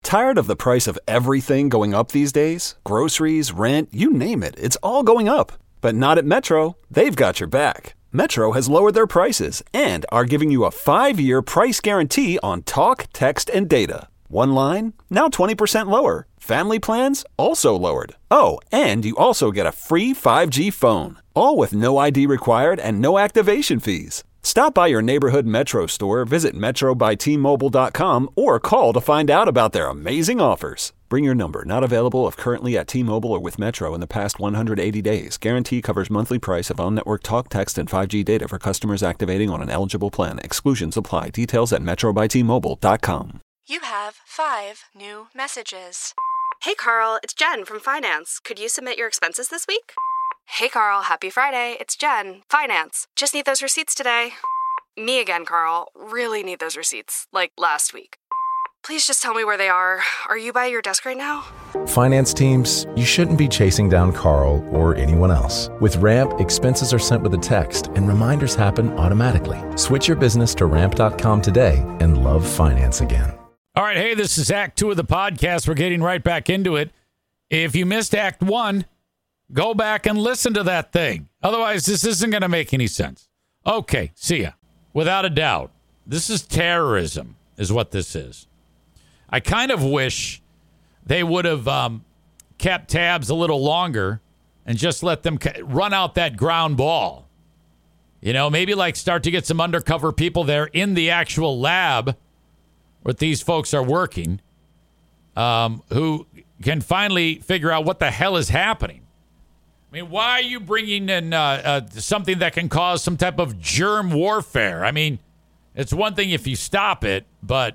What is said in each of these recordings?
Tired of the price of everything going up these days? Groceries, rent, you name it, it's all going up. But not at Metro. They've got your back. Metro has lowered their prices and are giving you a 5-year price guarantee on talk, text, and data. One line, now 20% lower. Family plans, also lowered. Oh, and you also get a free 5G phone. All with no ID required and no activation fees. Stop by your neighborhood Metro store, visit metrobytmobile.com, or call to find out about their amazing offers. Bring your number. Not available if currently at T-Mobile or with Metro in the past 180 days. Guarantee covers monthly price of on-network talk, text, and 5G data for customers activating on an eligible plan. Exclusions apply. Details at metrobytmobile.com. You have 5 new messages. Hey, Carl, it's Jen from Finance. Could you submit your expenses this week? Hey, Carl, happy Friday. It's Jen, Finance. Just need those receipts today. Me again, Carl. Really need those receipts, like last week. Please just tell me where they are. Are you by your desk right now? Finance teams, you shouldn't be chasing down Carl or anyone else. With Ramp, expenses are sent with a text and reminders happen automatically. Switch your business to ramp.com today and love finance again. All right, hey, this is Act 2 of the podcast. We're getting right back into it. If you missed Act 1, go back and listen to that thing. Otherwise, this isn't going to make any sense. Okay, see ya. Without a doubt, this is terrorism, is what this is. I kind of wish they would have kept tabs a little longer and just let them run out that ground ball. You know, maybe like start to get some undercover people there in the actual lab where these folks are working, who can finally figure out what the hell is happening. I mean, why are you bringing in something that can cause some type of germ warfare? I mean, it's one thing if you stop it, but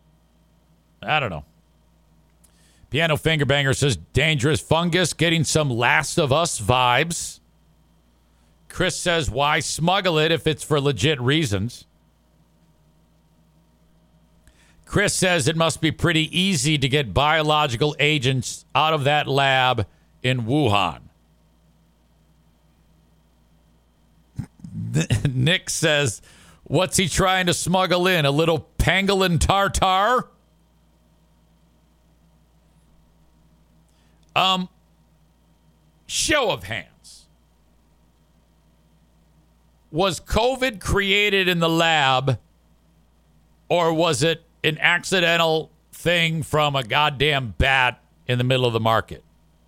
I don't know. Piano Fingerbanger says, dangerous fungus, getting some Last of Us vibes. Chris says, why smuggle it if it's for legit reasons? Chris says it must be pretty easy to get biological agents out of that lab in Wuhan. Nick says, what's he trying to smuggle in? A little pangolin tartar? Show of hands. Was COVID created in the lab, or was it an accidental thing from a goddamn bat in the middle of the market?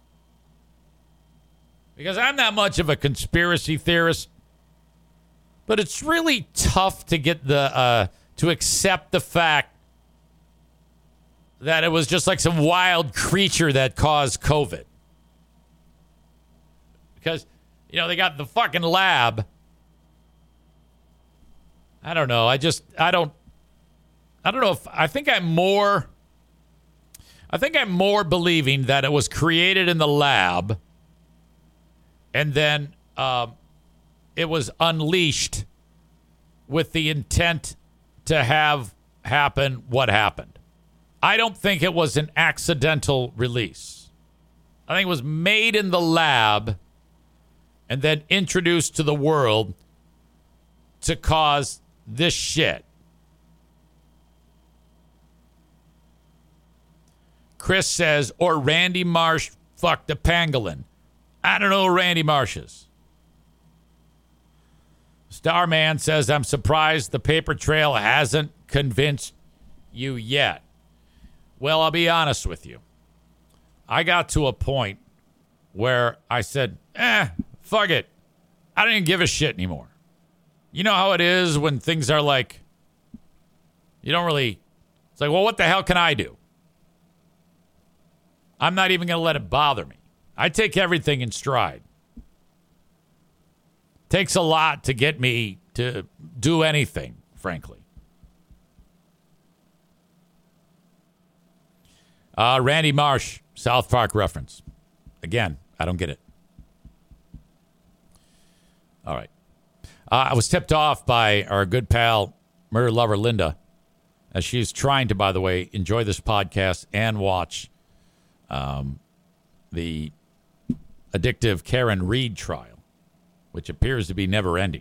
Because I'm not much of a conspiracy theorist, but it's really tough to get to accept the fact that it was just like some wild creature that caused COVID. Because, you know, they got the fucking lab. I don't know. I don't know if I think I'm more believing that it was created in the lab and then it was unleashed with the intent to have happen what happened. I don't think it was an accidental release. I think it was made in the lab and then introduced to the world to cause this shit. Chris says, or Randy Marsh fucked a pangolin. I don't know who Randy Marsh is. Starman says, I'm surprised the paper trail hasn't convinced you yet. Well, I'll be honest with you. I got to a point where I said, fuck it. I don't even give a shit anymore. You know how it is when things are like, you don't really, it's like, well, what the hell can I do? I'm not even going to let it bother me. I take everything in stride. Takes a lot to get me to do anything, frankly. Randy Marsh, South Park reference. Again, I don't get it. All right. I was tipped off by our good pal, murder lover Linda, as she's trying to, by the way, enjoy this podcast and watch the addictive Karen Reed trial, which appears to be never ending.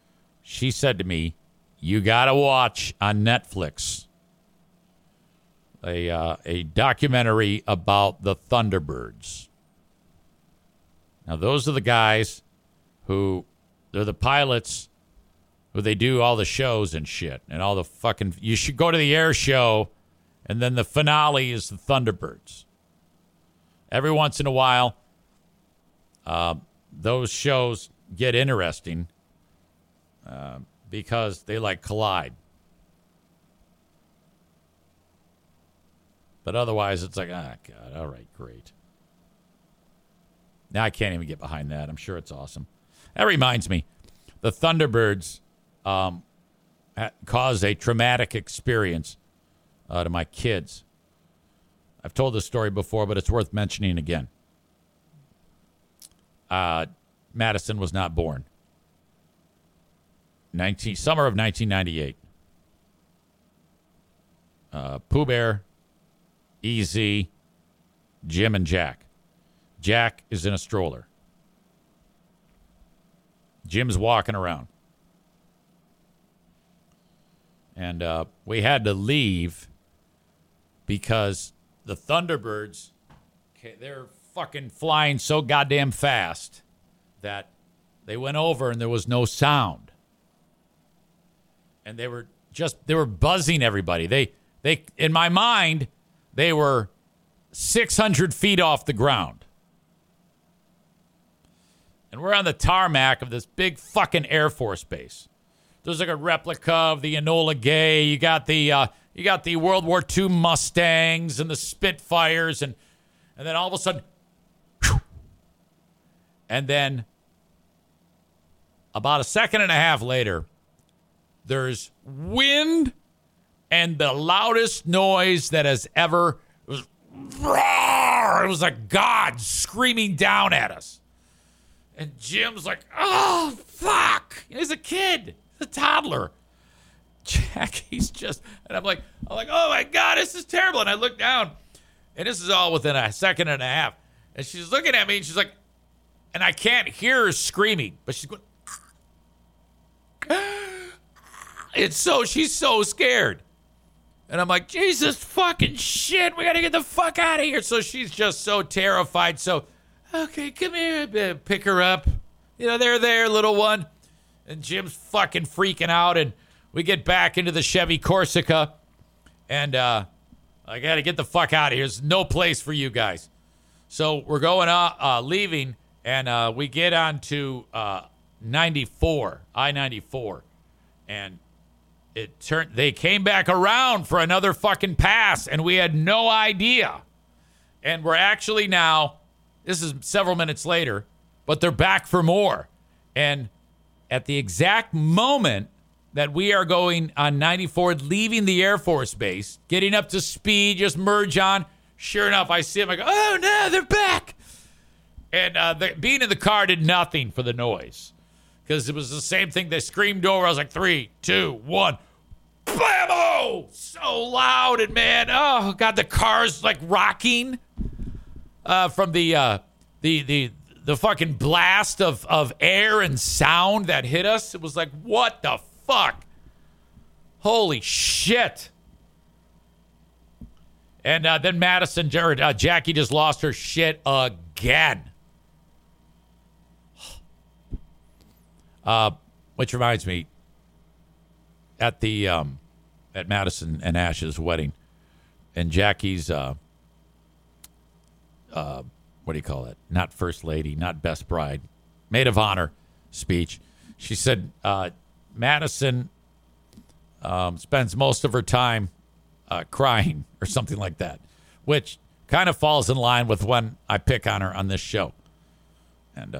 She said to me, you got to watch on Netflix a documentary about the Thunderbirds. Now, those are the guys who, they're the pilots who they do all the shows and shit and all the fucking, you should go to the air show and then the finale is the Thunderbirds. Every once in a while, those shows get interesting because they like collide. But otherwise, it's like, God, all right, great. Now I can't even get behind that. I'm sure it's awesome. That reminds me, the Thunderbirds caused a traumatic experience to my kids. I've told this story before, but it's worth mentioning again. Madison was not born. Summer of 1998. Pooh Bear, EZ, Jim, and Jack. Jack is in a stroller. Jim's walking around. And we had to leave because the Thunderbirds, they're fucking flying so goddamn fast that they went over and there was no sound. And they were buzzing everybody. They in my mind, they were 600 feet off the ground. And we're on the tarmac of this big fucking Air Force base. There's like a replica of the Enola Gay. You got the World War II Mustangs and the Spitfires, and then all of a sudden, and then about a second and a half later, there's wind and the loudest noise that has ever. It was like God screaming down at us. And Jim's like, oh, fuck. He's a kid. He's a toddler. Jackie's and I'm like, oh my God, this is terrible. And I look down, and this is all within a second and a half. And she's looking at me, and she's like, and I can't hear her screaming, but she's going, she's so scared. And I'm like, Jesus fucking shit, we got to get the fuck out of here. So she's just so terrified. So, okay, come here, pick her up. They're there, little one. And Jim's fucking freaking out. And we get back into the Chevy Corsica. And I got to get the fuck out of here. There's no place for you guys. So we're going leaving. And we get onto I-94. And they came back around for another fucking pass. And we had no idea. And we're actually now, this is several minutes later, but they're back for more. And at the exact moment that we are going on 94, leaving the Air Force Base, getting up to speed, just merge on, sure enough, I see them. I go, oh, no, they're back. And being in the car did nothing for the noise because it was the same thing. They screamed over. I was like, 3, 2, 1. Blammo! So loud. And, man, oh, God, the car's like rocking from the fucking blast of air and sound that hit us. It was like, what the fuck? Holy shit. And then Jackie just lost her shit again. Which reminds me, at Madison and Ash's wedding, and Jackie's what do you call it? Not first lady, not best bride, maid of honor speech. She said Madison spends most of her time crying or something like that, which kind of falls in line with when I pick on her on this show. And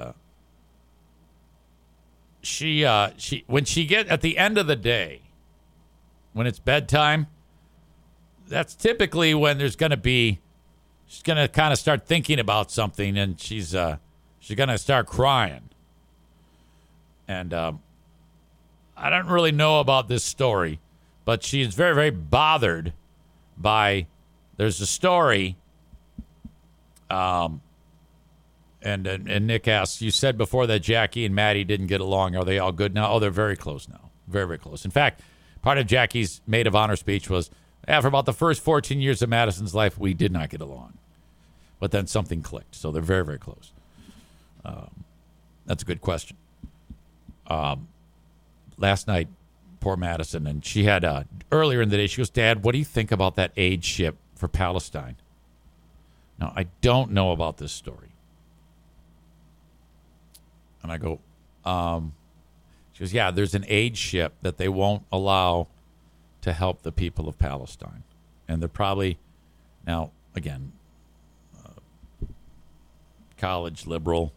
she when she get at the end of the day, when it's bedtime, that's typically when she's going to kind of start thinking about something, and she's going to start crying. And I don't really know about this story, but she is very, very bothered by, there's a story, and Nick asks, you said before that Jackie and Maddie didn't get along. Are they all good now? Oh, they're very close now. Very, very close. In fact, part of Jackie's maid of honor speech was, For about the first 14 years of Madison's life, we did not get along. But then something clicked. So they're very, very close. That's a good question. Last night, poor Madison, and she had, earlier in the day, she goes, Dad, what do you think about that aid ship for Palestine? Now, I don't know about this story. And I go, she goes, yeah, there's an aid ship that they won't allow to help the people of Palestine. And they're probably, now, again, college liberal.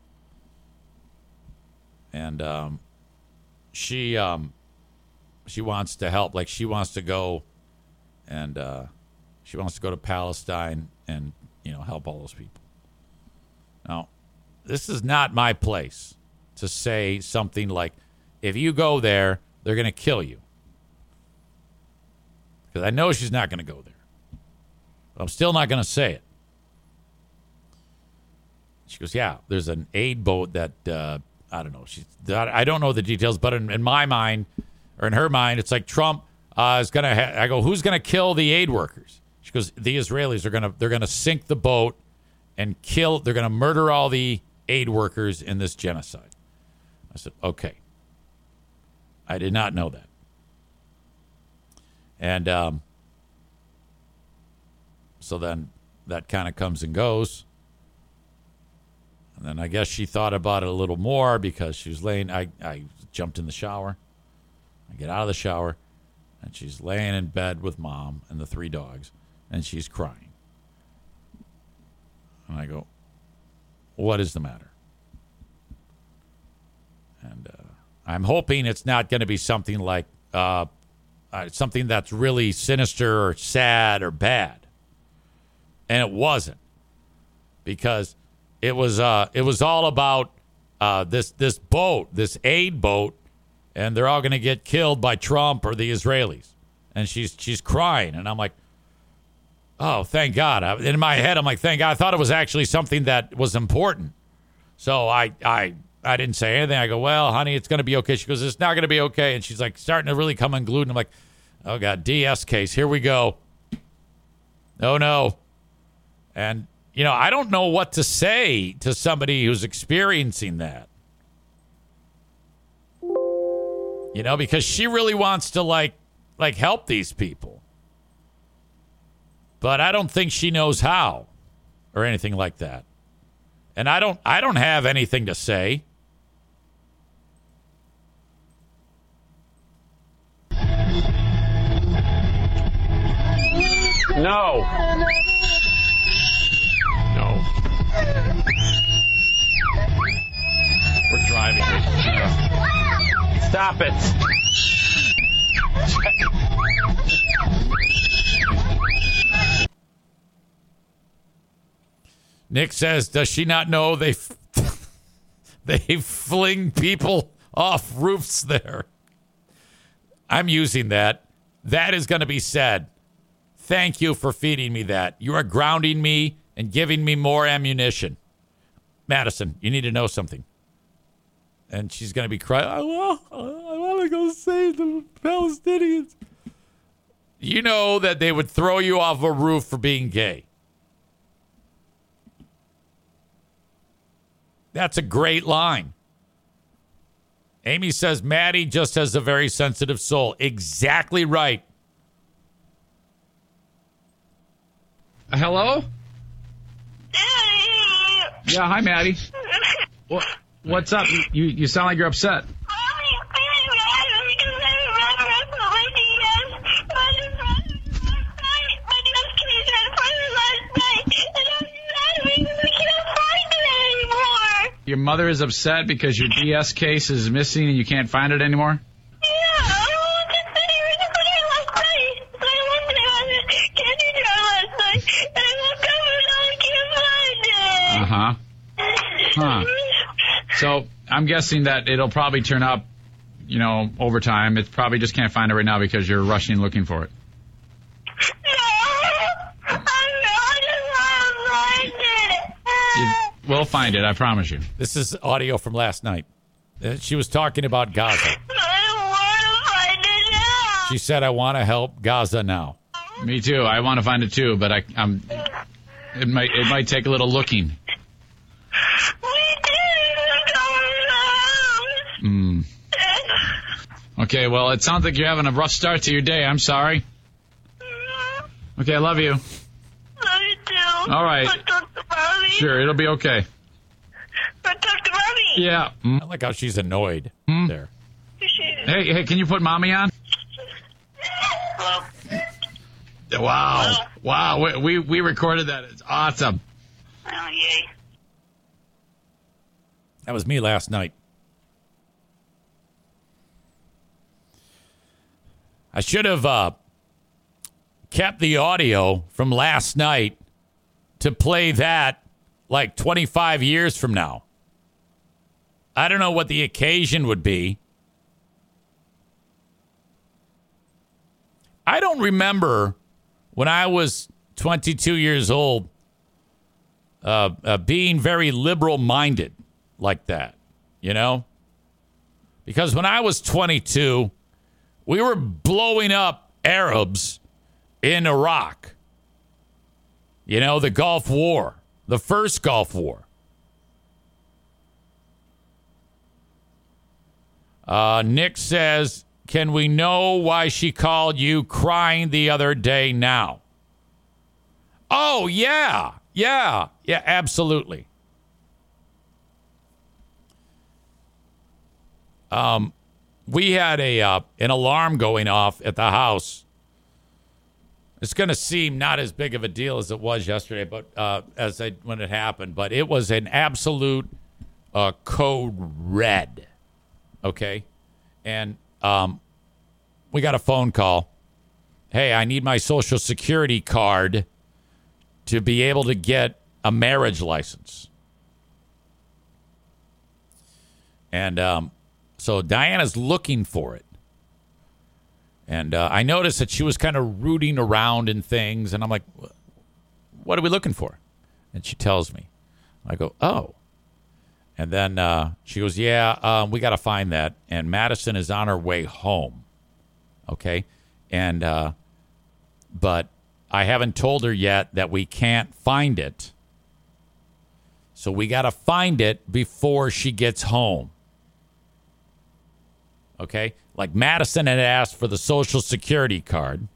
And she wants to help. Like, she wants to go and she wants to go to Palestine and, help all those people. Now, this is not my place to say something like, if you go there, they're going to kill you. Because I know she's not going to go there. But I'm still not going to say it. She goes, yeah, there's an aid boat that, I don't know. I don't know the details, but in my mind, or in her mind, it's like Trump is going to, I go, who's going to kill the aid workers? She goes, the Israelis they're going to sink the boat and they're going to murder all the aid workers in this genocide. I said, okay. I did not know that. And so then that kind of comes and goes. And then I guess she thought about it a little more because she was laying, I jumped in the shower. I get out of the shower, and she's laying in bed with Mom and the 3 dogs, and she's crying. And I go, what is the matter? And I'm hoping it's not going to be something like something that's really sinister or sad or bad. And it wasn't, because it was all about this boat, this aid boat, and they're all going to get killed by Trump or the Israelis. And she's crying, and I'm like, oh, thank God. In my head, I'm like, thank God. I thought it was actually something that was important. So I didn't say anything. I go, well, honey, it's going to be okay. She goes, it's not going to be okay. And she's like starting to really come unglued. And I'm like, oh, God, DS case. Here we go. Oh, no. And, I don't know what to say to somebody who's experiencing that. Because she really wants to, like help these people. But I don't think she knows how or anything like that. And I don't have anything to say. No. We're driving. Stop it. Nick says, does she not know they fling people off roofs there? I'm using that. That is going to be said. Thank you for feeding me that. You are grounding me and giving me more ammunition. Madison, you need to know something. And she's going to be crying, I want to go save the Palestinians. You know that they would throw you off a roof for being gay. That's a great line. Amy says, Maddie just has a very sensitive soul. Exactly right. Hello? Yeah, hi, Maddie. What's up? You sound like you're upset. Your mother is upset because your DS case is missing and you can't find it anymore? Yeah, I was just sitting last night. I can't do that last night. And I woke up and I can't find it. Huh. So I'm guessing that it'll probably turn up, over time. It probably just can't find it right now because you're rushing looking for it. We'll find it, I promise you. This is audio from last night. She was talking about Gaza. I want to find it now. She said, I want to help Gaza now. I Me too. I want to find it too, but it might take a little looking. Okay, well, it sounds like you're having a rough start to your day. I'm sorry. Okay, I love you. Love you too. All right. But talk to Mommy. Sure, it'll be okay. But talk to Mommy. Yeah. I like how she's annoyed there. Hey, can you put Mommy on? Hello. Wow. We recorded that. It's awesome. Oh, yay. That was me last night. I should have kept the audio from last night to play that like 25 years from now. I don't know what the occasion would be. I don't remember when I was 22 years old being very liberal-minded like that, you know? Because when I was 22, we were blowing up Arabs in Iraq. You know, the Gulf War, the first Gulf War. Nick says, can we know why she called you crying the other day now? Oh, yeah, absolutely. We had an alarm going off at the house. It's going to seem not as big of a deal as it was yesterday, but when it happened. But it was an absolute code red. Okay, and we got a phone call. Hey, I need my Social Security card to be able to get a marriage license. And so Diana's looking for it. And I noticed that she was kind of rooting around in things. And I'm like, what are we looking for? And she tells me. I go, oh. And then she goes, yeah, we got to find that. And Madison is on her way home. Okay. And, but I haven't told her yet that we can't find it. So we got to find it before she gets home. Okay. Like Madison had asked for the Social Security card.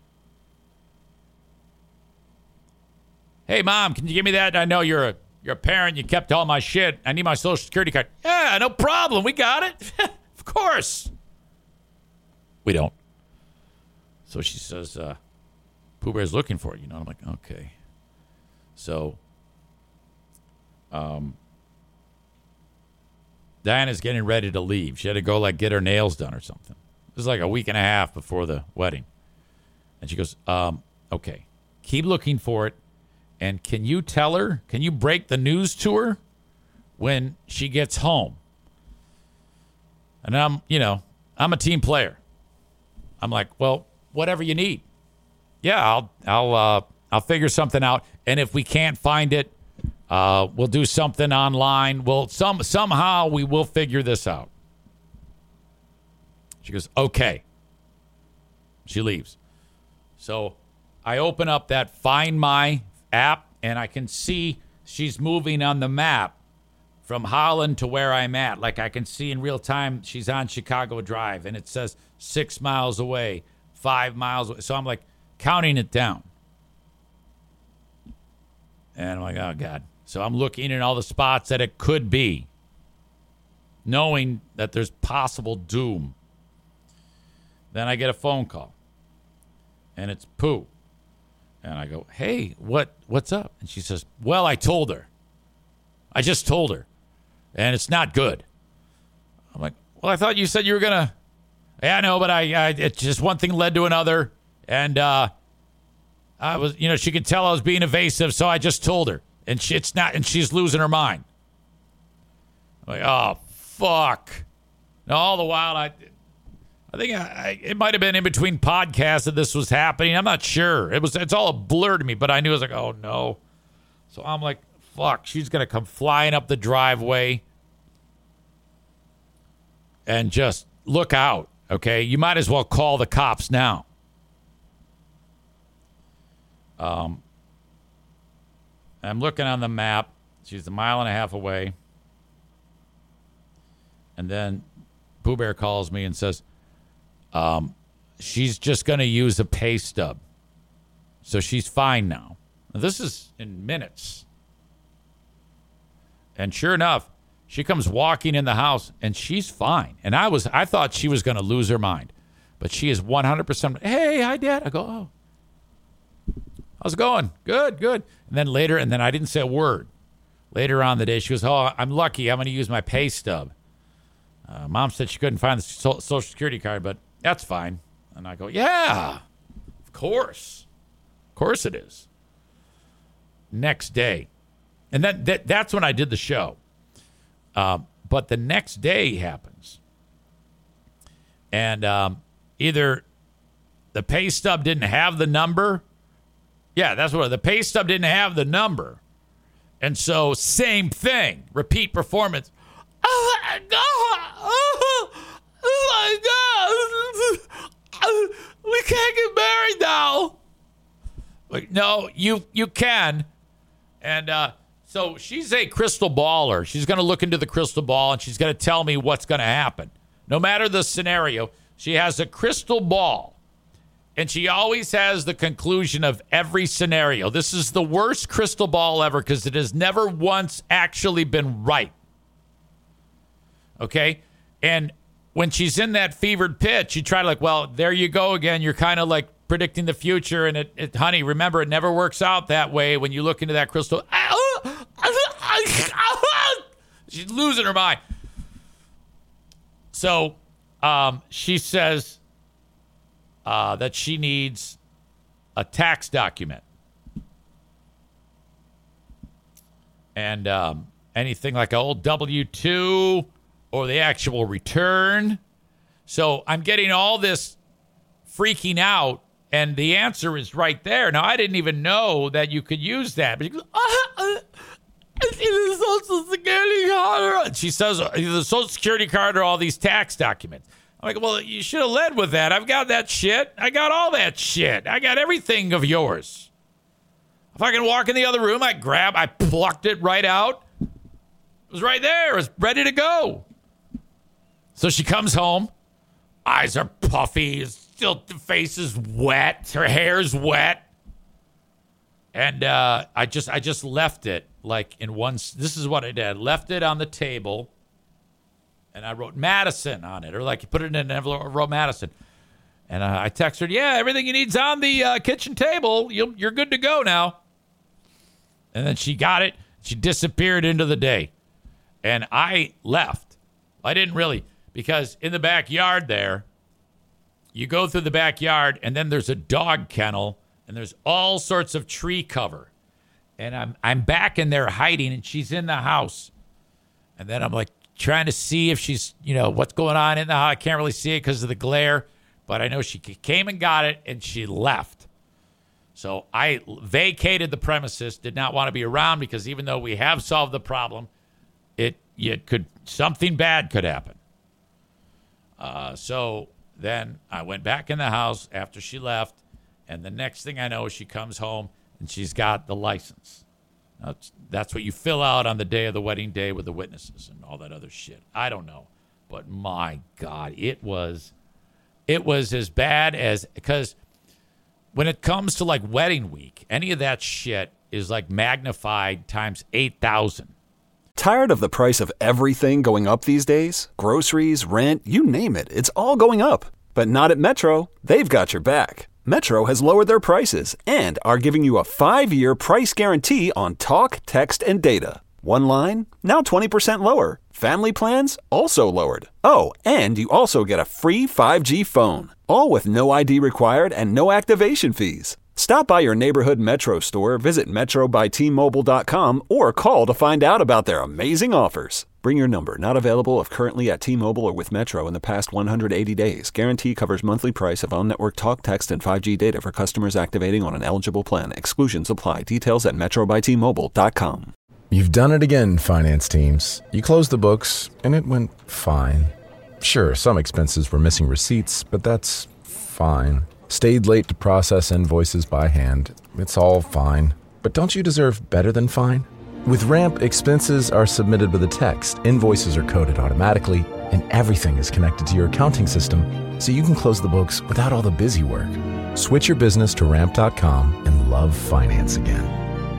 Hey, Mom, can you give me that? I know you're a parent. You kept all my shit. I need my Social Security card. Yeah, no problem. We got it. Of course. We don't. So she says, Pooh Bear's looking for it. You know, I'm like, okay. So, Diana's getting ready to leave. She had to go, like, get her nails done or something. It was like a week and a half before the wedding. And she goes, okay, keep looking for it. And can you tell her, can you break the news to her when she gets home? And I'm a team player. I'm like, well, whatever you need. Yeah, I'll figure something out. And if we can't find it, we'll do something online. Somehow we will figure this out. She goes, okay. She leaves. So I open up that Find My app, and I can see she's moving on the map from Holland to where I'm at. Like I can see in real time she's on Chicago Drive, and it says 6 miles away, 5 miles away. So I'm like counting it down. And I'm like, oh, God. So I'm looking at all the spots that it could be, knowing that there's possible doom. Then I get a phone call, and it's Pooh. And I go, hey, what's up? And she says, well, I told her. I just told her. And it's not good. I'm like, well, I thought you said you were going to. Yeah, I know, but it's just one thing led to another. And I was, she could tell I was being evasive, so I just told her. And she's losing her mind. I'm like, oh, fuck. And all the while, I think it might have been in between podcasts that this was happening. I'm not sure. It's all a blur to me, but I knew. I was like, oh, no. So I'm like, fuck, she's going to come flying up the driveway. And just look out, okay? You might as well call the cops now. I'm looking on the map. She's a mile and a half away. And then Pooh Bear calls me and says, she's just going to use a pay stub. So she's fine now. Now. This is in minutes. And sure enough, she comes walking in the house and she's fine. And I thought she was going to lose her mind. But she is 100%. Hey, hi, Dad. I go, oh. How's it going? Good. And then I didn't say a word. Later on in the day, she goes, oh, I'm lucky. I'm going to use my pay stub. Mom said she couldn't find the Social Security card, but that's fine. And I go, yeah, of course. Of course it is. Next day. And that's when I did the show. But the next day happens. And either the pay stub didn't have the number. Yeah, that's what the pay stub didn't have the number. And so same thing. Repeat performance. Oh my God. Oh my God. We can't get married now. Like, no, you can. And so she's a crystal baller. She's going to look into the crystal ball and she's going to tell me what's going to happen. No matter the scenario, she has a crystal ball. And she always has the conclusion of every scenario. This is the worst crystal ball ever because it has never once actually been right. Okay? And when she's in that fevered pitch, you try to well, there you go again. You're kind of like predicting the future. And honey, remember, it never works out that way when you look into that crystal. She's losing her mind. So she says that she needs a tax document. And anything like an old W-2 or the actual return. So I'm getting all this freaking out, and the answer is right there. Now, I didn't even know that you could use that. But she goes, I see the Social Security card. She says the Social Security card or all these tax documents. I'm like, well, you should have led with that. I've got that shit. I got all that shit. I got everything of yours. If I can walk in the other room, I plucked it right out. It was right there. It was ready to go. So she comes home. Eyes are puffy. Still, the face is wet. Her hair's wet. And I just left it like in one. This is what I did. Left it on the table. And I wrote Madison on it. Or like you put it in an envelope, I wrote Madison. And I texted her, yeah, everything you need's on the kitchen table. You're good to go now. And then she got it. She disappeared into the day. And I left. I didn't really. Because in the backyard there, you go through the backyard, and then there's a dog kennel, and there's all sorts of tree cover. And I'm back in there hiding, and she's in the house. And then I'm like trying to see if she's, what's going on in the house. I can't really see it because of the glare, but I know she came and got it, and she left. So I vacated the premises, did not want to be around because even though we have solved the problem, something bad could happen. So then I went back in the house after she left, and the next thing I know, she comes home and she's got the license. That's what you fill out on the day of the wedding day with the witnesses and all that other shit. I don't know, but my God, it was as bad as, because when it comes to like wedding week, any of that shit is like magnified times 8,000. Tired of the price of everything going up these days? Groceries, rent, you name it, it's all going up. But not at Metro. They've got your back. Metro has lowered their prices and are giving you a 5-year price guarantee on talk, text, and data. One line, now 20% lower. Family plans, also lowered. Oh, and you also get a free 5G phone. All with no ID required and no activation fees. Stop by your neighborhood Metro store, visit metrobytmobile.com, or call to find out about their amazing offers. Bring your number. Not available if currently at T-Mobile or with Metro in the past 180 days. Guarantee covers monthly price of on-network talk, text, and 5G data for customers activating on an eligible plan. Exclusions apply. Details at metrobytmobile.com. You've done it again, finance teams. You closed the books, and it went fine. Sure, some expenses were missing receipts, but that's fine. Stayed late to process invoices by hand. It's all fine. But don't you deserve better than fine? With Ramp, expenses are submitted with a text, invoices are coded automatically, and everything is connected to your accounting system so you can close the books without all the busy work. Switch your business to Ramp.com and love finance again.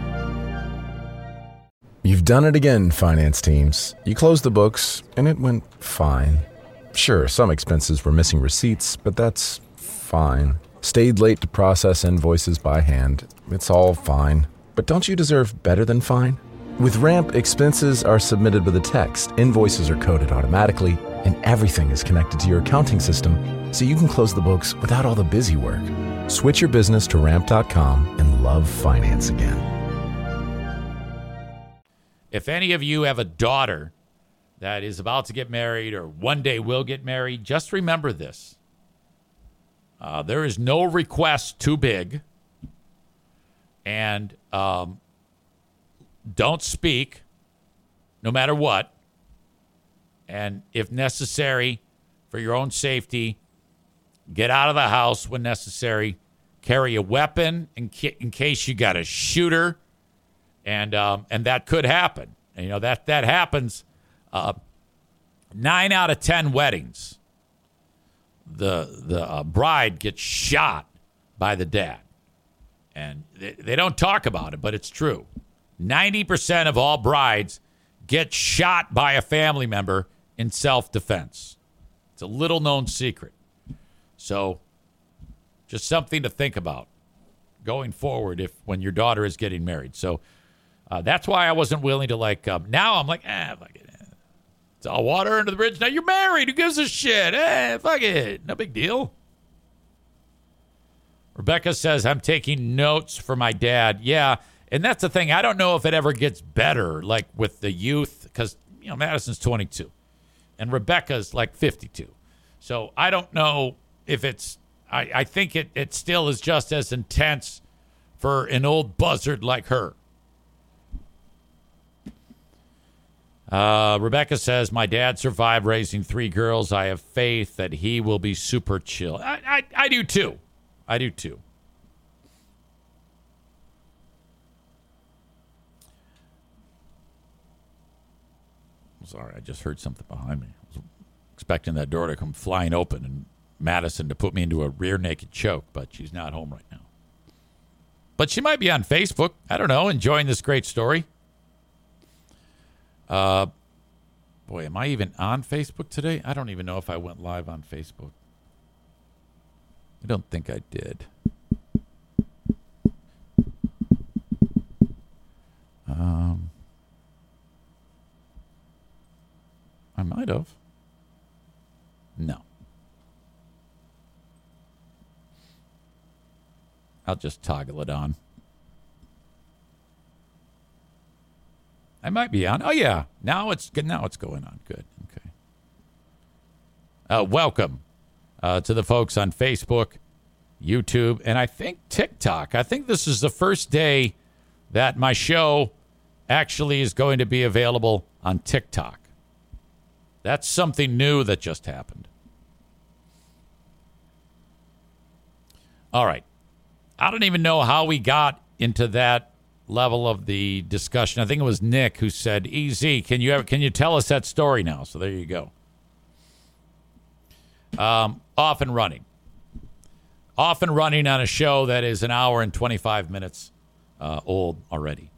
You've done it again, finance teams. You closed the books, and it went fine. Sure, some expenses were missing receipts, but that's fine. Stayed late to process invoices by hand. It's all fine. But don't you deserve better than fine? With Ramp, expenses are submitted with a text, invoices are coded automatically, and everything is connected to your accounting system so you can close the books without all the busy work. Switch your business to Ramp.com and love finance again. If any of you have a daughter that is about to get married or one day will get married, just remember this. There is no request too big. And don't speak no matter what. And if necessary, for your own safety, get out of the house when necessary. Carry a weapon in case you got a shooter. And that could happen. And, you know, that happens 9 out of 10 weddings. The bride gets shot by the dad. And they don't talk about it, but it's true. 90% of all brides get shot by a family member in self-defense. It's a little-known secret. So just something to think about going forward when your daughter is getting married. So that's why I wasn't willing to, now I'm like, fuck it. It's all water under the bridge. Now you're married. Who gives a shit? Fuck it. No big deal. Rebecca says, I'm taking notes for my dad. Yeah, and that's the thing. I don't know if it ever gets better, like with the youth, because, Madison's 22, and Rebecca's like 52. So I don't know if it's, I think it still is just as intense for an old buzzard like her. Rebecca says, my dad survived raising 3 girls. I have faith that he will be super chill. I do too. I do too. I'm sorry, I just heard something behind me. I was expecting that door to come flying open and Madison to put me into a rear naked choke, but she's not home right now. But she might be on Facebook. I don't know, enjoying this great story. Boy, am I even on Facebook today? I don't even know if I went live on Facebook. I don't think I did. I might have. No. I'll just toggle it on. I might be on. Oh, yeah. Now it's good. Now it's going on. Good. Okay. Welcome to the folks on Facebook, YouTube, and I think TikTok. I think this is the first day that my show actually is going to be available on TikTok. That's something new that just happened. All right. I don't even know how we got into that level of the discussion. I think it was Nick who said, "EZ, can you tell us that story now?" So there you go. Off and running on a show that is an hour and 25 minutes old already.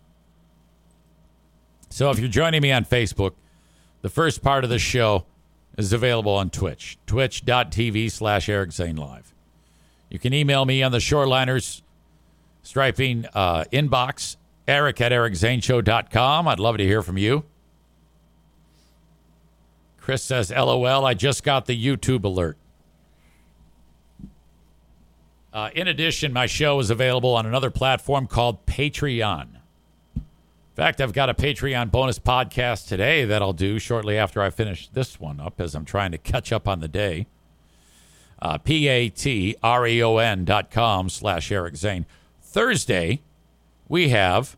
So if you're joining me on Facebook, the first part of the show is available on Twitch, twitch.tv/Eric Zane Live. You can email me on the Shoreliners Striping inbox, eric@ericzaneshow.com. I'd love to hear from you. Chris says, LOL, I just got the YouTube alert. In addition, my show is available on another platform called Patreon. In fact, I've got a Patreon bonus podcast today that I'll do shortly after I finish this one up, as I'm trying to catch up on the day. patreon.com/Eric Zane. Thursday, we have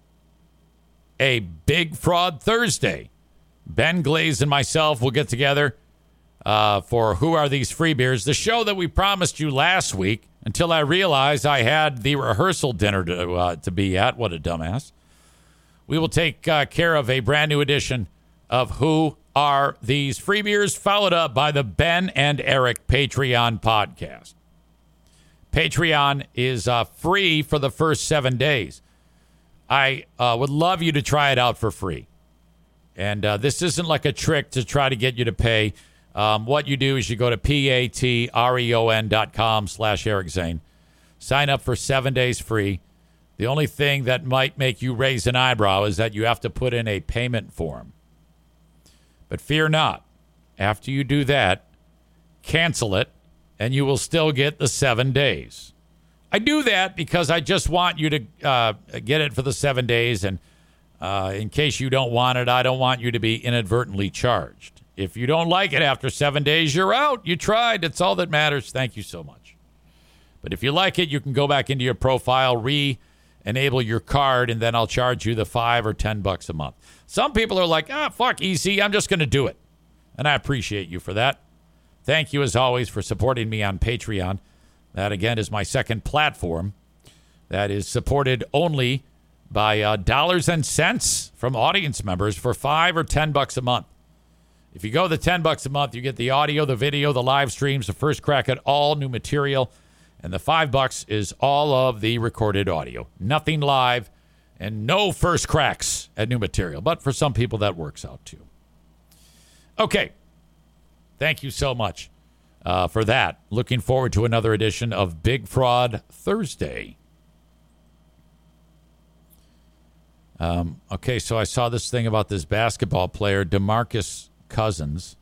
a Big Fraud Thursday. Ben Glaze and myself will get together for Who Are These Free Beers, the show that we promised you last week until I realized I had the rehearsal dinner to be at. What a dumbass. We will take care of a brand new edition of Who Are These Free Beers, followed up by the Ben and Eric Patreon podcast. Patreon is free for the first 7 days. I would love you to try it out for free. And this isn't like a trick to try to get you to pay. What you do is you go to patreon.com/Eric Zane. Sign up for 7 days free. The only thing that might make you raise an eyebrow is that you have to put in a payment form. But fear not. After you do that, cancel it, and you will still get the 7 days. I do that because I just want you to get it for the 7 days, and in case you don't want it, I don't want you to be inadvertently charged. If you don't like it after 7 days, you're out. You tried. It's all that matters. Thank you so much. But if you like it, you can go back into your profile, re-enable your card, and then I'll charge you the $5 or $10 a month. Some people are like, fuck, easy. I'm just going to do it. And I appreciate you for that. Thank you, as always, for supporting me on Patreon. That, again, is my second platform that is supported only by dollars and cents from audience members for $5 or $10 a month. If you go the $10 a month, you get the audio, the video, the live streams, the first crack at all new material. And the $5 is all of the recorded audio. Nothing live and no first cracks at new material. But for some people, that works out too. Okay. Thank you so much for that. Looking forward to another edition of Big Fraud Thursday. Okay, so I saw this thing about this basketball player, DeMarcus Cousins.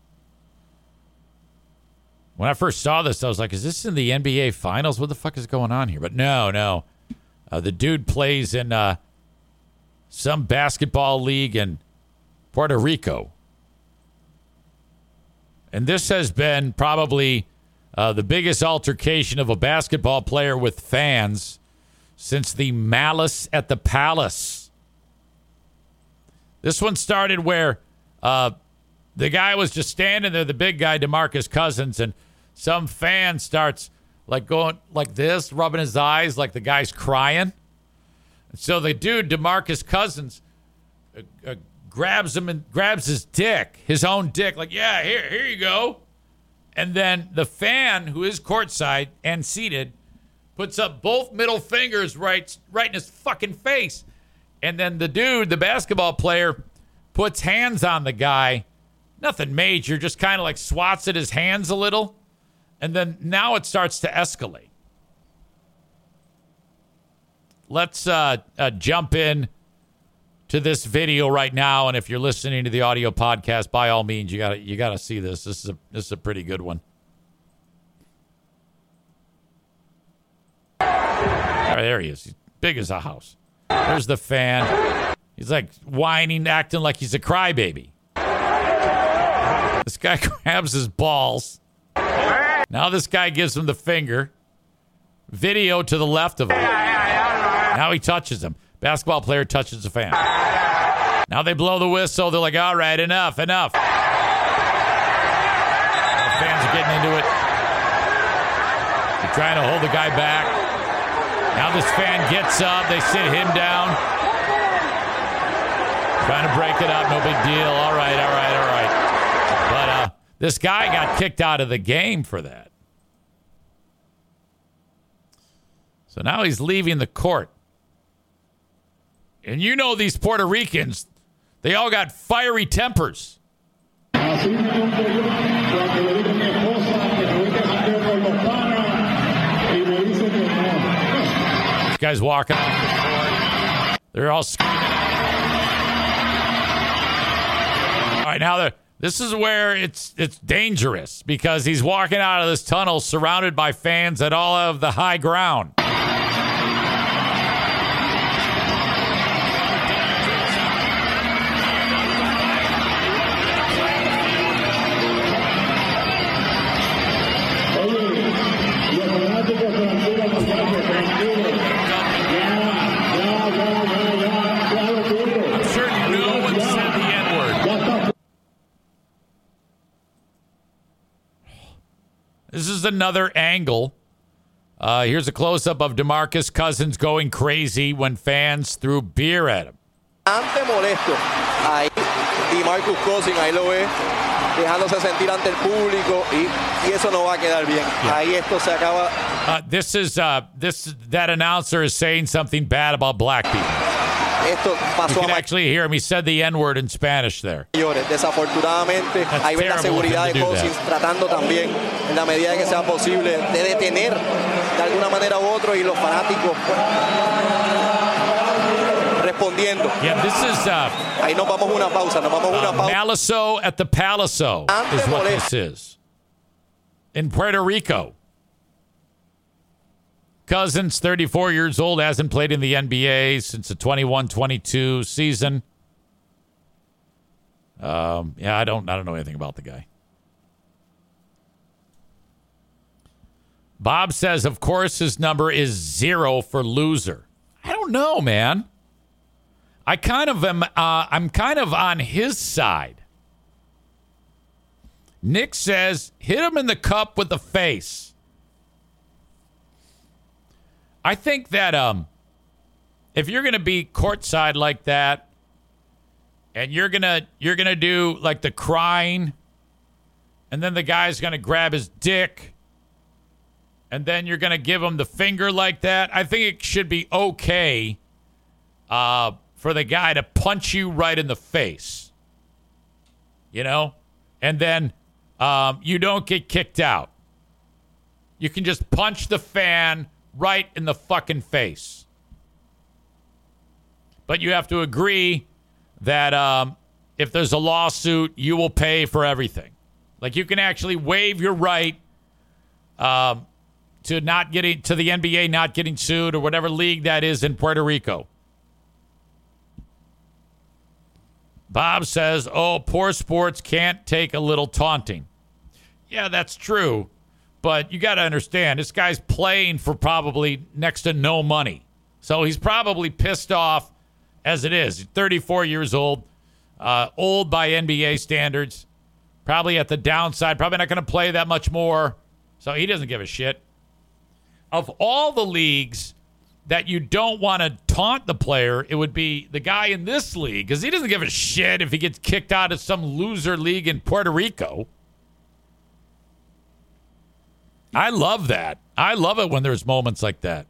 When I first saw this, I was like, is this in the NBA Finals? What the fuck is going on here? But no. The dude plays in some basketball league in Puerto Rico. And this has been probably the biggest altercation of a basketball player with fans since the Malice at the Palace. This one started where the guy was just standing there, the big guy, DeMarcus Cousins, and some fan starts like going like this, rubbing his eyes like the guy's crying. So the dude, DeMarcus Cousins, grabs him and grabs his dick, his own dick, like, yeah, here you go. And then the fan, who is courtside and seated, puts up both middle fingers right in his fucking face. And then the dude, the basketball player, puts hands on the guy. Nothing major, just kind of like swats at his hands a little. And then now it starts to escalate. Let's jump in to this video right now. And if you're listening to the audio podcast, by all means, you gotta see this. This is a pretty good one. All right, there he is. He's big as a house. There's the fan. He's like whining, acting like he's a crybaby. This guy grabs his balls. Now this guy gives him the finger. Video to the left of him. Now he touches him. Basketball player touches the fan. Now they blow the whistle. They're like, all right, enough. The fans are getting into it. They're trying to hold the guy back. Now this fan gets up. They sit him down. Trying to break it up. No big deal. All right. But this guy got kicked out of the game for that. So now he's leaving the court. And you know these Puerto Ricans, they all got fiery tempers. This guy's walking off the court. They're all screaming. All right, now this is where it's dangerous because he's walking out of this tunnel surrounded by fans at all of the high ground. I'm sure no one said the N-word. This is another angle. Here's a close-up of DeMarcus Cousins going crazy when fans threw beer at him. Ante molesto. Ahí DeMarcus Cousins, ahí lo ve, dejándose sentir ante el público y eso no va a quedar bien. Yeah. Ahí esto se acaba. That announcer is saying something bad about black people. Esto pasó You a can actually hear him. He said the N-word in Spanish there. mayores. Desafortunadamente, ahí ven la seguridad de Cousins tratando también, en la medida que sea posible, de detener de alguna manera u otra y los fanáticos respondiendo. Yeah, this is Ahí nos vamos a una pausa, Maliso at the Palaso is what this is. In Puerto Rico. Cousins, 34 years old, hasn't played in the NBA since the 21-22 season. I don't know anything about the guy. Bob says, of course, his number is 0 for loser. I don't know, man. I kind of am. I'm kind of on his side. Nick says, hit him in the cup with the face. I think that if you're gonna be courtside like that, and you're gonna do like the crying, and then the guy's gonna grab his dick, and then you're gonna give him the finger like that, I think it should be okay for the guy to punch you right in the face. You know? And then you don't get kicked out. You can just punch the fan right in the fucking face. But you have to agree that if there's a lawsuit, you will pay for everything. Like, you can actually waive your right to not getting to the NBA not getting sued or whatever league that is in Puerto Rico. Bob says, poor sports can't take a little taunting. Yeah, that's true. But you got to understand, this guy's playing for probably next to no money. So he's probably pissed off as it is. He's 34 years old, old by NBA standards, probably at the downside, probably not going to play that much more. So he doesn't give a shit. Of all the leagues that you don't want to taunt the player, it would be the guy in this league, because he doesn't give a shit if he gets kicked out of some loser league in Puerto Rico. I love that. I love it when there's moments like that.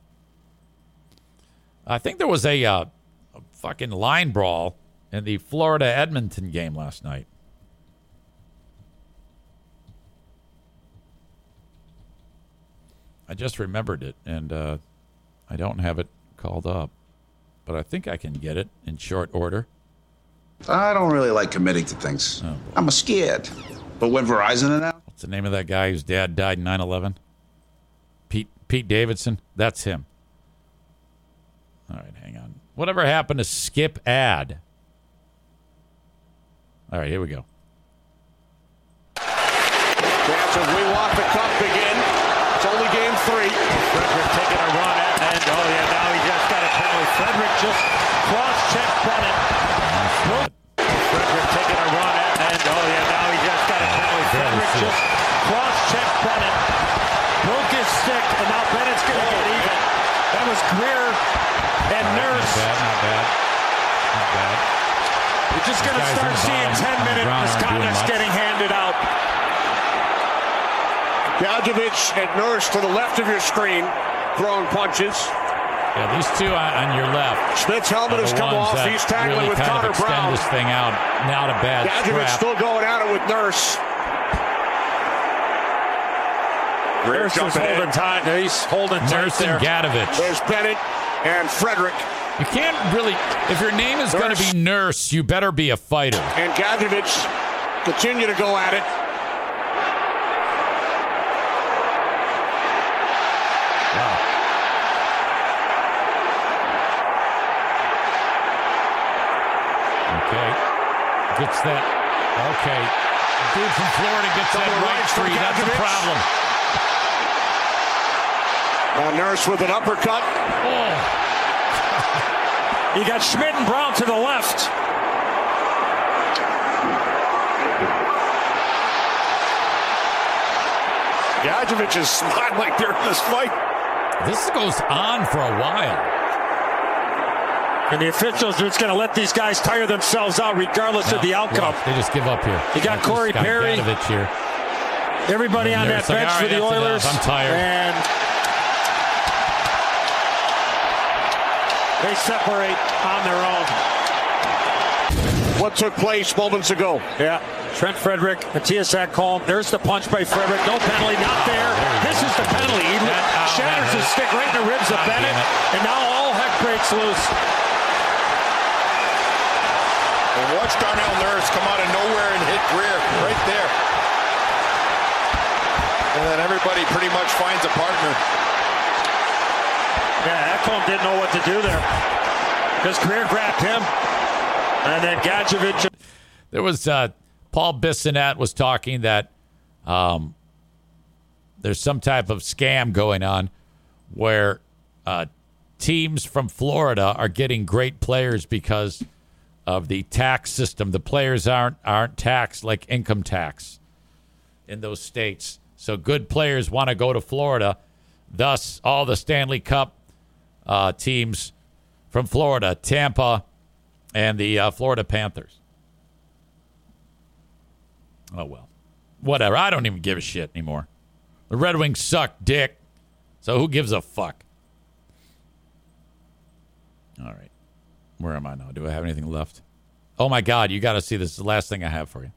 I think there was a fucking line brawl in the Florida-Edmonton game last night. I just remembered it, and I don't have it called up. But I think I can get it in short order. I don't really like committing to things. Oh, I'm scared. But when Verizon announced... What's the name of that guy whose dad died in 9/11? Pete Davidson? That's him. All right, hang on. Whatever happened to skip ad? All right, here we go. Chance as we watch the cup begin. It's only game 3. Frederick taking a run at, and now he just got a penalty. Frederick just cross-checked Bennett. Frederick taking a run at, and now he just got a penalty. Frederick just cross-checked Bennett. Broke his stick, and now Bennett's going to get even. That was Greer and Nurse. Not bad. You're just going to start seeing 10-minute misconduct getting handed out. Gadjevich and Nurse to the left of your screen, throwing punches. Yeah, these two on your left. Smith's helmet has come off. He's tackling really with Connor Brown. This thing out. Now to bad Gadjevich scrap. still going at it with Nurse. Nurse is holding tight. He's holding tight Nurse there. and Gadjevich. There's Bennett and Frederick. You can't really, if your name is going to be Nurse, you better be a fighter. And Gadjevich continue to go at it. Wow. Okay. Gets that. Okay. Dude from Florida gets that right free. That's a problem. Nurse with an uppercut. Oh. You got Schmidt and Brown to the left. Gadjevich is smiling during this fight. This goes on for a while. And the officials are just going to let these guys tire themselves out regardless of the outcome. They just give up here. You got Corey Perry. Gadjevich here. Everybody on that bench for the Oilers. I'm tired. And they separate on their own. What took place moments ago? Yeah. Trent Frederick, Matthias Ekholm. There's the punch by Frederick. No penalty, not there. This is the penalty. He shatters his stick right in the ribs of Bennett. And now all heck breaks loose. And watch Darnell Nurse come out of nowhere and hit Greer right there. And then everybody pretty much finds a partner. Yeah, Ekholm didn't know what to do there. Because Greer grabbed him. And then Gadjevich. There was Paul Bissonnette was talking that there's some type of scam going on where teams from Florida are getting great players because of the tax system. The players aren't taxed like income tax in those states. So good players want to go to Florida. Thus, all the Stanley Cup teams from Florida, Tampa, and the Florida Panthers. Oh, well. Whatever. I don't even give a shit anymore. The Red Wings suck dick. So who gives a fuck? All right. Where am I now? Do I have anything left? Oh, my God. You got to see this. This is the last thing I have for you.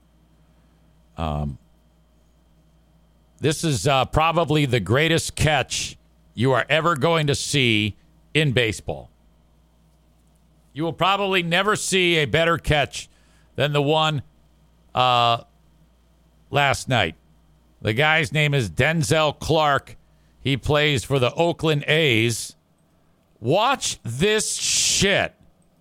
This is probably the greatest catch you are ever going to see in baseball. You will probably never see a better catch than the one last night. The guy's name is Denzel Clark. He plays for the Oakland A's. Watch this shit.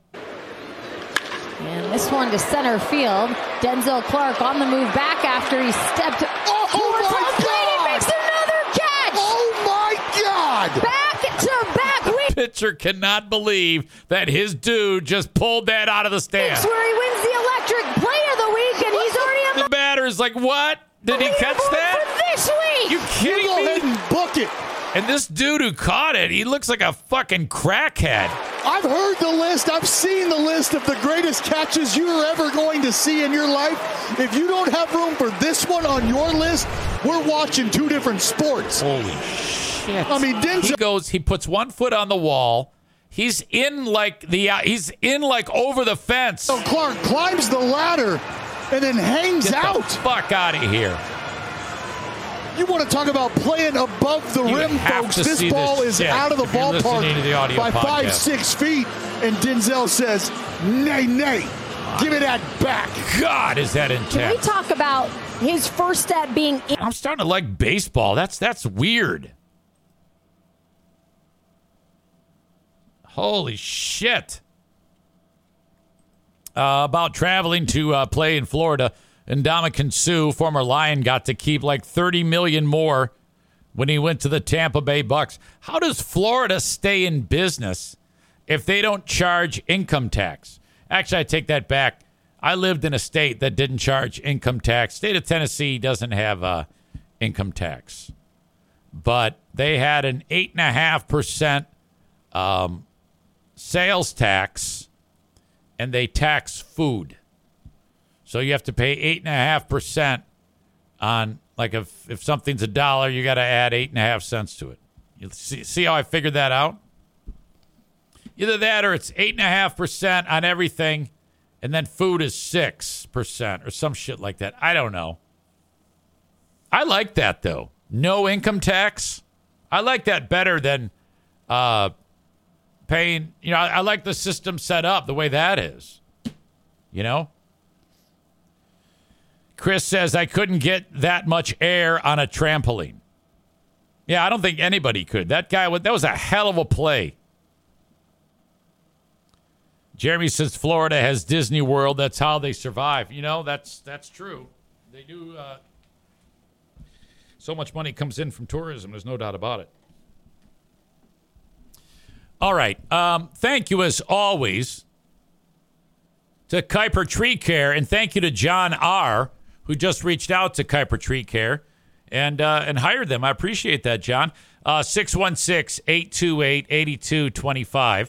And this one to center field. Denzel Clark on the move back after he stepped towards home plate and makes another catch. Oh, my God. Back to back. Pitcher cannot believe that his dude just pulled that out of the stand. That's where he wins the electric play of the week, and he's already on the batter's like, what? Did he catch that? For this week. You kidding go me? ahead and book it. And this dude who caught it, he looks like a fucking crackhead. I've heard the list. I've seen the list of the greatest catches you're ever going to see in your life. If you don't have room for this one on your list, we're watching two different sports. Holy shit. I mean, Denzel. He puts one foot on the wall. He's in like over the fence. So Clark climbs the ladder and then hangs out. Get the fuck out of here. You want to talk about playing above the rim, folks. This ball is out of the ballpark by 5-6 feet. And Denzel says, nay, nay. Give me that back. God, is that intense. Can we talk about his first step being... I'm starting to like baseball. That's weird. Holy shit. About traveling to play in Florida. Ndamukong Suh, former Lion, got to keep like $30 million more when he went to the Tampa Bay Bucks. How does Florida stay in business if they don't charge income tax? Actually, I take that back. I lived in a state that didn't charge income tax. State of Tennessee doesn't have income tax. But they had an 8.5% sales tax, and they tax food. So you have to pay 8.5% on, like, if something's $1, you got to add 8.5 cents to it. You see how I figured that out? Either that or it's 8.5% on everything, and then food is 6% or some shit like that. I don't know. I like that, though. No income tax. I like that better than paying. You know, I like the system set up the way that is. You know? Chris says, I couldn't get that much air on a trampoline. Yeah, I don't think anybody could. That was a hell of a play. Jeremy says Florida has Disney World. That's how they survive. You know, that's true. They do. So much money comes in from tourism. There's no doubt about it. All right. Thank you, as always, to Kuiper Tree Care. And thank you to John R., who just reached out to Kuiper Tree Care and hired them. I appreciate that, John. 616-828-8225.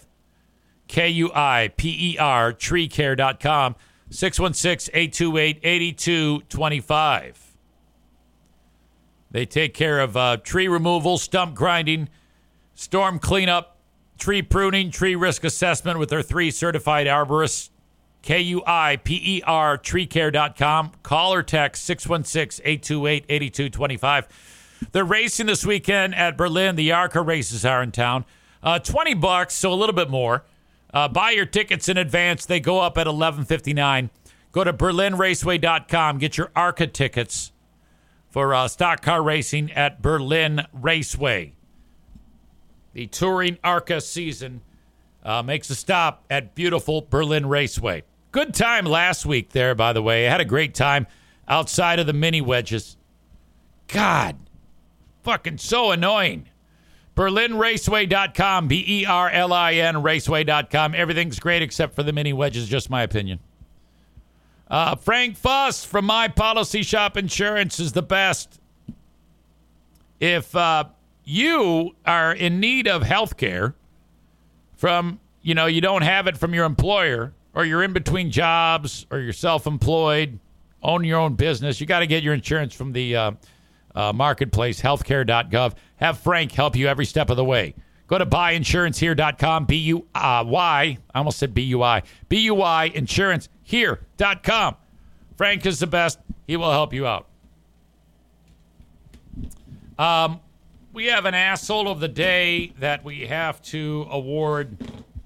KUIPER, treecare.com. 616-828-8225. They take care of tree removal, stump grinding, storm cleanup, tree pruning, tree risk assessment with their 3 certified arborists. KUIPER, treecare.com. Call or text 616-828-8225. They're racing this weekend at Berlin. The ARCA races are in town. $20, so a little bit more. Buy your tickets in advance. They go up at $11.59. Go to BerlinRaceway.com. Get your ARCA tickets for stock car racing at Berlin Raceway. The touring ARCA season makes a stop at beautiful Berlin Raceway. Good time last week there, by the way. I had a great time outside of the mini wedges. God, fucking so annoying. BerlinRaceway.com, BERLIN Raceway.com. Everything's great except for the mini wedges, just my opinion. Frank Fuss from My Policy Shop Insurance is the best. If you are in need of health care from, you don't have it from your employer, or you're in between jobs, or you're self-employed, own your own business, you got to get your insurance from the marketplace, healthcare.gov. Have Frank help you every step of the way. Go to buyinsurancehere.com, B-U-Y, I almost said B-U-I, B-U-Y, insurancehere.com. Frank is the best. He will help you out. We have an asshole of the day that we have to award.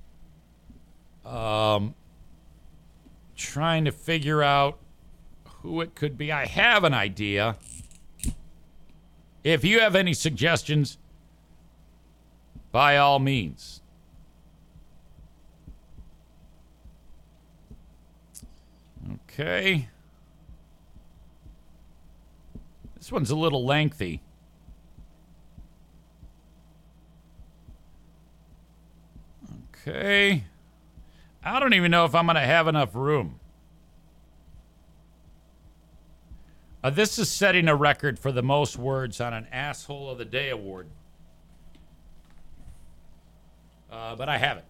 Trying to figure out who it could be. I have an idea. If you have any suggestions, by all means. Okay. This one's a little lengthy. Okay. I don't even know if I'm going to have enough room. This is setting a record for the most words on an Asshole of the Day award. But I have it.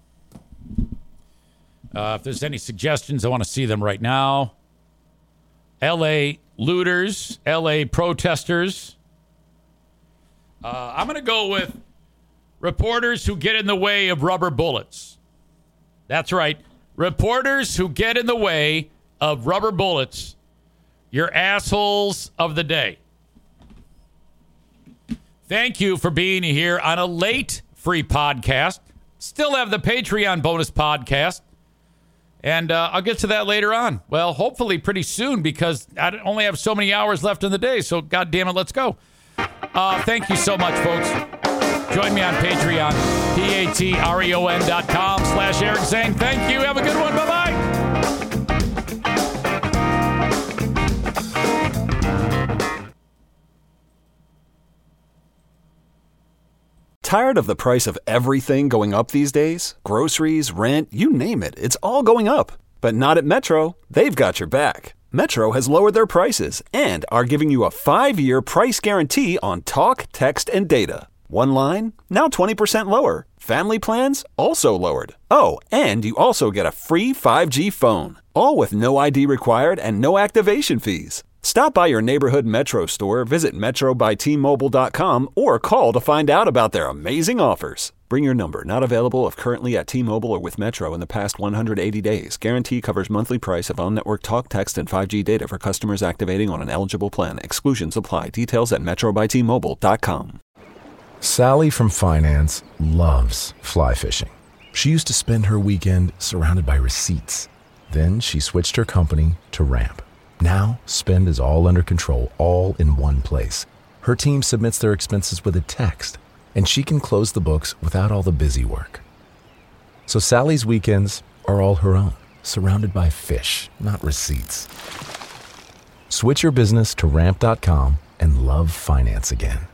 If there's any suggestions, I want to see them right now. L.A. looters, L.A. protesters. I'm going to go with reporters who get in the way of rubber bullets. That's right. Reporters who get in the way of rubber bullets. Your assholes of the day. Thank you for being here on a late free podcast. Still have the Patreon bonus podcast. And I'll get to that later on. Well, hopefully pretty soon, because I only have so many hours left in the day. So, God damn it, let's go. Thank you so much, folks. Join me on Patreon, patreon.com/Eric Zane. Thank you. Have a good one. Bye-bye. Tired of the price of everything going up these days? Groceries, rent, you name it. It's all going up. But not at Metro. They've got your back. Metro has lowered their prices and are giving you a 5-year price guarantee on talk, text, and data. One line, now 20% lower. Family plans, also lowered. Oh, and you also get a free 5G phone. All with no ID required and no activation fees. Stop by your neighborhood Metro store, visit metrobytmobile.com, or call to find out about their amazing offers. Bring your number. Not available if currently at T-Mobile or with Metro in the past 180 days. Guarantee covers monthly price of on-network talk, text, and 5G data for customers activating on an eligible plan. Exclusions apply. Details at metrobytmobile.com. Sally from finance loves fly fishing. She used to spend her weekend surrounded by receipts. Then she switched her company to Ramp. Now, spend is all under control, all in one place. Her team submits their expenses with a text, and she can close the books without all the busy work. So Sally's weekends are all her own, surrounded by fish, not receipts. Switch your business to Ramp.com and love finance again.